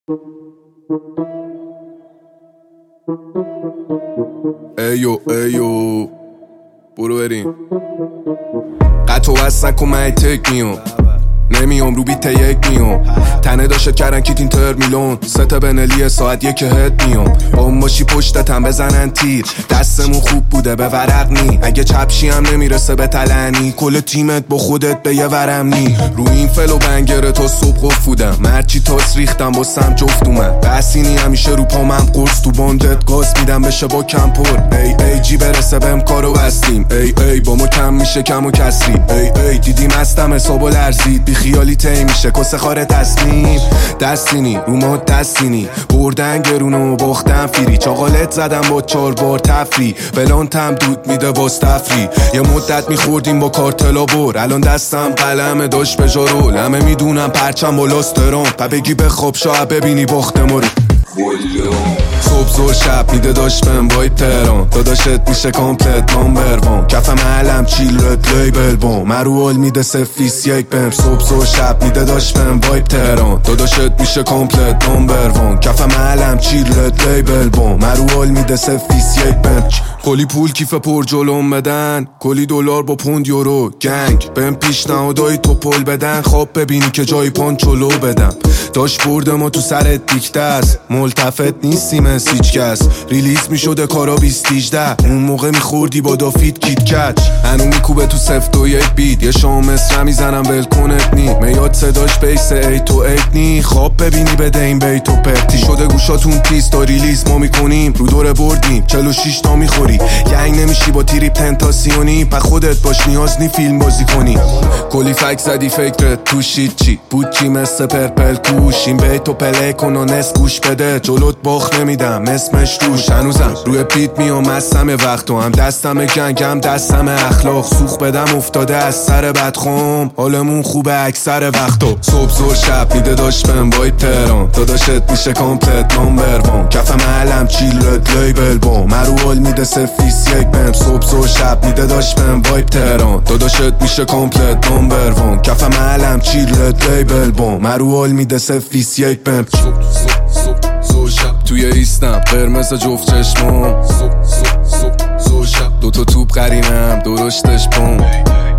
ایو ایو برو بریم قطع و وصل نکن من تک میام نمیام رو بیت یک میام تنه داشت کردن کیت اینتر میلون ست بنلی ساعت یک هد میام با اون باشی پشتتم بزنن تیر دستمون خوب بوده به ورق نی اگه چپشی هم نمیرسه به تلنی کل تیمت با خودت به یه ورم نی رو این فلو بنگره تا صبح قف بودم مرچی تاس ریختم با سم جفت اومد بسینی همیشه رو پامم قرص تو باندت گاز میدم بشه با کم پر ای جی برسه بهم کارو بستیم ای با ما کم میشه کم و کسری ای دیدیم هستم حسابو لرزید بی خیالی تی میشه کسه خاره تصمیم دستینی رو ما دستینی بردن گرونو باختن فیری چاقالت زدم با 4 بار تفری بلانتم دود میده باز تفری یه مدت میخوردیم با کارتلا بر الان دستم قلم داشت به جارو لمه میدونم پرچم بالاست ترام و بگی بخواب شاید ببینی باختمو رو صبح زور شب میده داشت بهم وایب تهران داداشت میشه کامپلت نامبر وان کفم علم چیل رد لیبل بام مرو میده سفیس یک بهم صبح زور شب میده داشت بهم وایب تهران داداشت میشه کامپلت نامبر وان کفم علم چیل رد لیبل بام مرو میده سفیس یک بهم کلی پول کیف پر جلوم بدن کلی دلار با پوند یورو گنگ بهم پیشنهادای تو پل بدن خواب ببینی که جای پانچولو بدم داشت برده ما تو سرت دیکته است ملتفت نیستیم از هیچ کس ریلیز میشده کارا 2018 اون موقع میخوردی با دافید کیت کچ هنو میکوبه تو سفت و یک بیت یه شام مصر میزنم ولکنت نی میاد صداش بیس 8 to 8 نی خواب ببینی بده این بیت و پرتی شده گوشاتون تیز تا ریلیز ما میکنیم رو دور بردیم 46 تا میخوری گنگ نمیشی با تیریپ تنتاسیونی پا خودت باش نیاز نی فیلم بازی کنی کلی فک زدی فکرت تو شید چی بود چی مثل پرپل کوش این بیت و پله کن و نس گوش بده جلوت باخ نمیدم اسمش روش هنوزم روی پیت میام هستم وقت و هم دستم گنگ هم دستم اخلاق سوخ بدم افتاده از سر بدخوم حالمون خوبه اکثر وقتا صبح زور شب میده داشت بهم وایب تهران داداشت میشه کامپلت نامبر وان کفم علم چیل رد لیبل بام مرو میده سفیس یک بهم صبح زور شب میده داشت بهم وایب تهران داداشت میشه کامپلت نامبر وان کفم علم چیل رد لیبل بام مرو میده سفیس یک بهم زور شب توی ایستم قرمز جفت چشمام زور شب دوتا توپ قرینم درشتش پام